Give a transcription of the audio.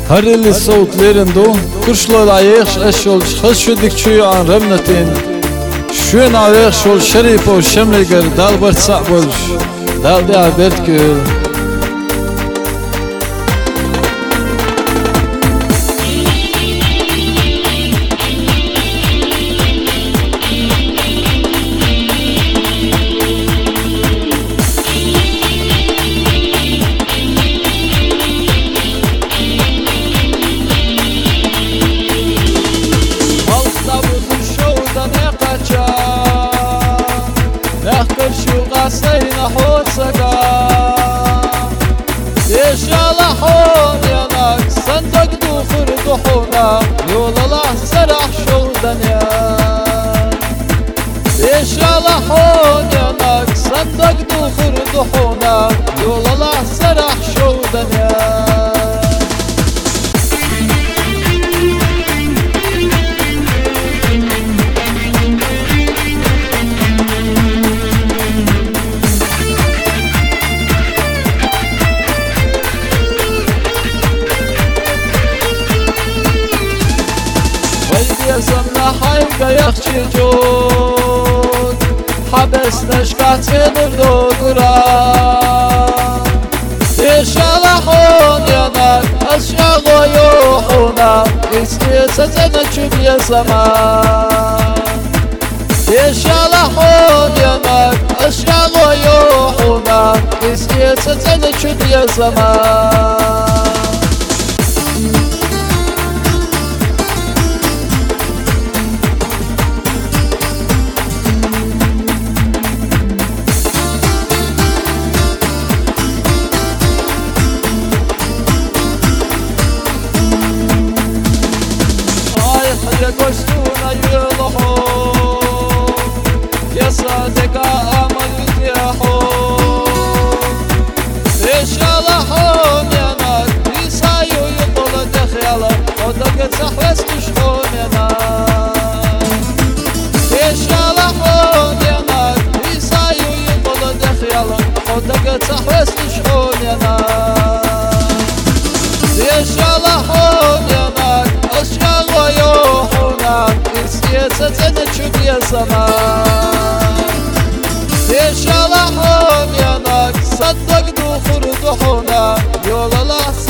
Harili soğutlarında kuşlar ayık eşol şaşırdık çüyü an remnetin. Şuen ayık şol şerif o şemleger dal bartsak boluş. Dal de abert gül. سينا حوسكا يشالا حون يناك صندق دوخر دحونا يول الله سرح شودن يا يشالا حون يناك صندق دوخر دحونا يول الله سرح شودن يا يزمنا حيقا يخشي جود حبس نشكاتين الدورا يشالحون يناك أشياء غيوحونا يسكيسة نشوف يا زمان يشالحون يناك أشياء غيوحونا يسكيسة نشوف يا زمان يقصدون يلحون يا صادق أمل يتيحون يشالحون يا ناك يسايو يطول دخيالة ودك تحوس تشحون يا ناك يشالحون يا ناك يسايو يطول دخيالة ودك تحوس تشحون يا ناك يشالحون يا ناك أشياء غيوحونا يسيسة نشوف يا زمان يشالحون يا ناك صدق دوخر دحونا يول الله